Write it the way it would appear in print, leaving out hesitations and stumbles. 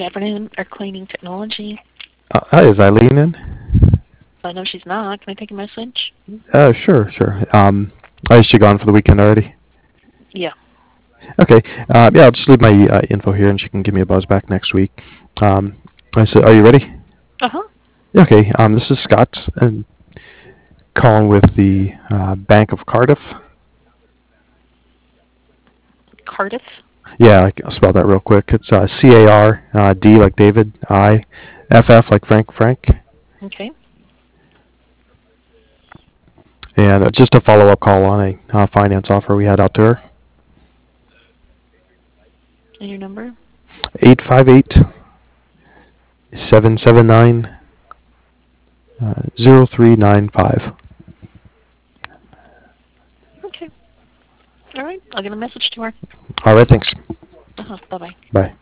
Good afternoon, our cleaning technology. Hi, is Eileen in? I know she's not. Can I take a message? Sure. Is she gone for the weekend already? Yeah. Okay. Yeah, I'll just leave my info here, and she can give me a buzz back next week. I said, are you ready? Uh-huh. Okay. This is Scott, and calling with the Bank of Cardiff. Cardiff. Yeah, I'll spell that real quick. It's CAR, D like David, I, FF like Frank. Okay. And just a follow-up call on a finance offer we had out to her. And your number? 858-779 0395. Okay. All right. I'll get a message to her. All right, thanks. Uh-huh. Bye-bye. Bye.